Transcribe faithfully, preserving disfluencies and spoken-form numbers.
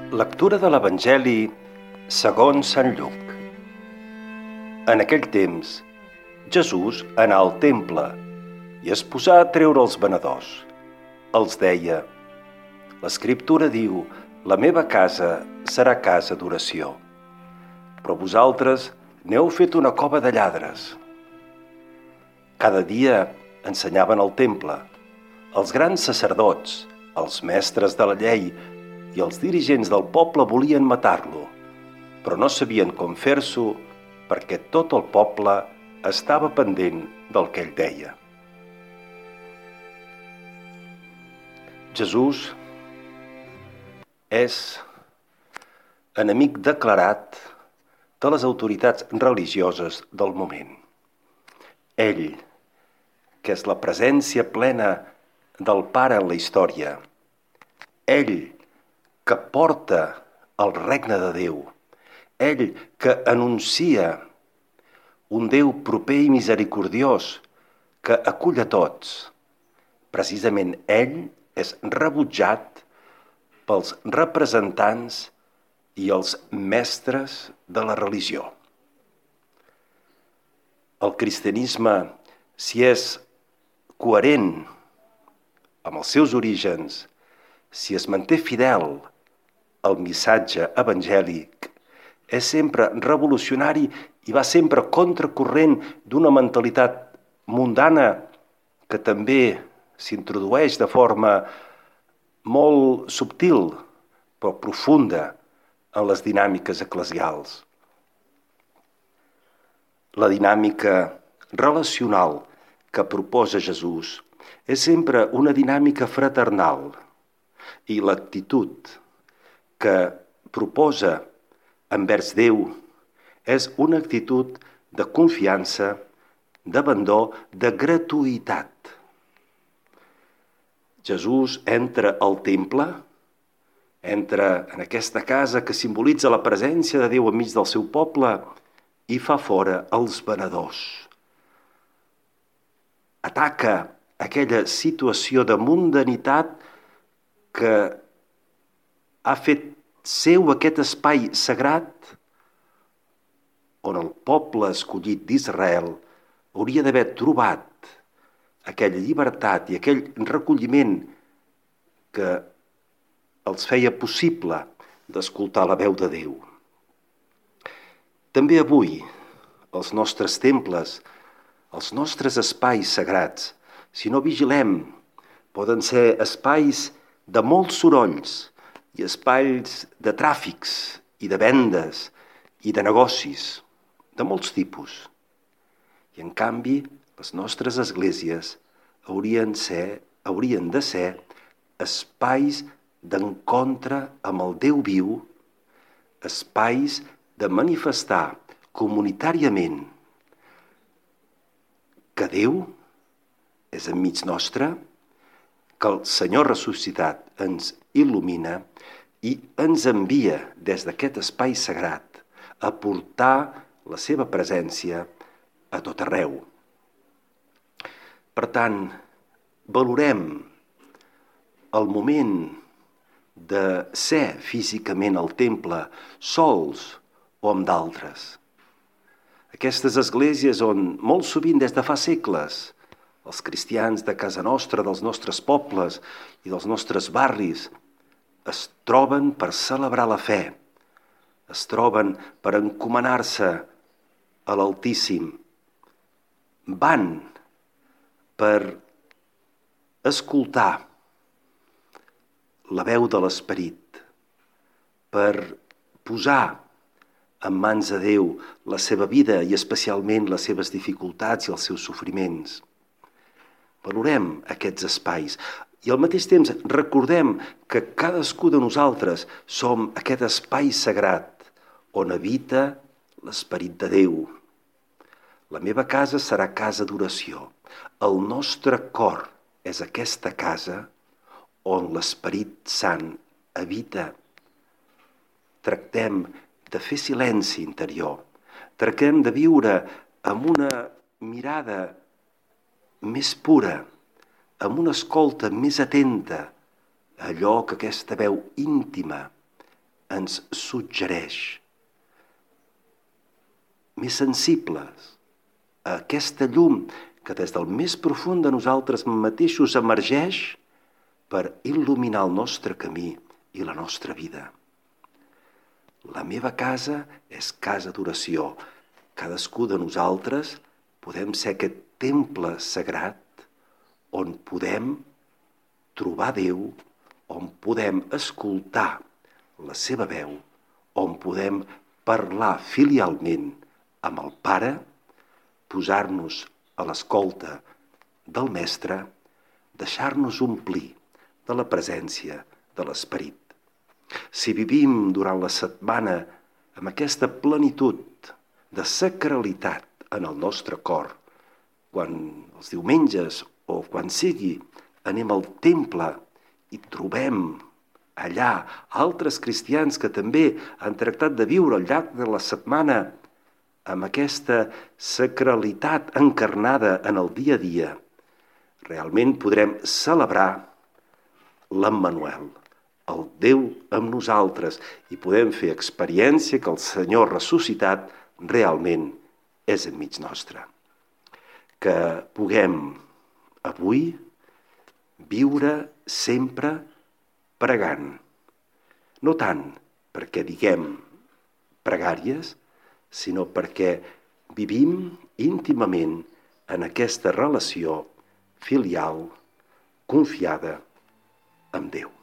Lectura de l'Evangeli segons Sant Lluc. En aquell temps, Jesús anà al temple i es posà a treure els venedors. Els deia: l'Escriptura diu, la meva casa serà casa d'oració. Però vosaltres n'heu fet una cova de lladres. Cada dia ensenyaven al temple. Els grans sacerdots, els mestres de la llei i els dirigents del poble volien matar-lo, però no sabien com fer-s'ho perquè tot el poble estava pendent del que ell deia. Jesús és enemic declarat de les autoritats religioses del moment. Ell, que és la presència plena del Pare en la història, ell que porta el regne de Déu, ell que anuncia un Déu proper i misericordiós que acull a tots, precisament ell és rebutjat pels representants i els mestres de la religió. El cristianisme, si és coherent amb els seus orígens, si es manté fidel al missatge evangèlic, és sempre revolucionari i va sempre contracorrent d'una mentalitat mundana que també s'introdueix de forma molt subtil però profunda en les dinàmiques eclesials. La dinàmica relacional que proposa Jesús és sempre una dinàmica fraternal i l'actitud que proposa envers Déu és una actitud de confiança, d'abandó, de gratuïtat. Jesús entra al temple, entra en aquesta casa que simbolitza la presència de Déu enmig del seu poble i fa fora els venedors. Ataca aquella situació de mundanitat que ha fet seu aquest espai sagrat on el poble escollit d'Israel hauria d'haver trobat aquella llibertat i aquell recolliment que els feia possible d'escoltar la veu de Déu. També avui, els nostres temples, els nostres espais sagrats, si no vigilem, poden ser espais de molts sorolls i espais de tràfics i de vendes i de negocis, de molts tipus. I en canvi, les nostres esglésies haurien, ser, haurien de ser espais d'encontre amb el Déu viu, espais de manifestar comunitàriament que Déu és enmig nostre, que el Senyor ressuscitat ens il·lumina i ens envia des d'aquest espai sagrat a portar la seva presència a tot arreu. Per tant, valorem el moment de ser físicament al temple sols o amb d'altres. Aquestes esglésies on molt sovint des de fa segles els cristians de casa nostra, dels nostres pobles i dels nostres barris es troben per celebrar la fe, es troben per encomanar-se a l'Altíssim, van per escoltar la veu de l'Esperit, per posar en mans de Déu la seva vida i especialment les seves dificultats i els seus sofriments. Valorem aquests espais i al mateix temps recordem que cadascú de nosaltres som aquest espai sagrat on habita l'Esperit de Déu. La meva casa serà casa d'oració. El nostre cor és aquesta casa on l'Esperit Sant habita. Tractem de fer silenci interior. Tractem de viure amb una mirada més pura, amb una escolta més atenta a allò que aquesta veu íntima ens suggereix més sensibles a aquesta llum que des del més profund de nosaltres mateixos emergeix per il·luminar el nostre camí i la nostra vida. La meva casa és casa d'oració. Cadascú de nosaltres podem ser aquest temple sagrat on podem trobar Déu, on podem escoltar la seva veu, on podem parlar filialment amb el Pare, posar-nos a l'escolta del Mestre, deixar-nos omplir de la presència de l'Esperit. Si vivim durant la setmana amb aquesta plenitud de sacralitat en el nostre cor, quan els diumenges o quan sigui anem al temple i trobem allà altres cristians que també han tractat de viure al llarg de la setmana amb aquesta sacralitat encarnada en el dia a dia, realment podrem celebrar l'Emmanuel, el Déu amb nosaltres, i podem fer experiència que el Senyor ressuscitat realment és enmig nostre. Que puguem avui viure sempre pregant, no tant perquè diguem pregàries, sinó perquè vivim íntimament en aquesta relació filial, confiada amb Déu.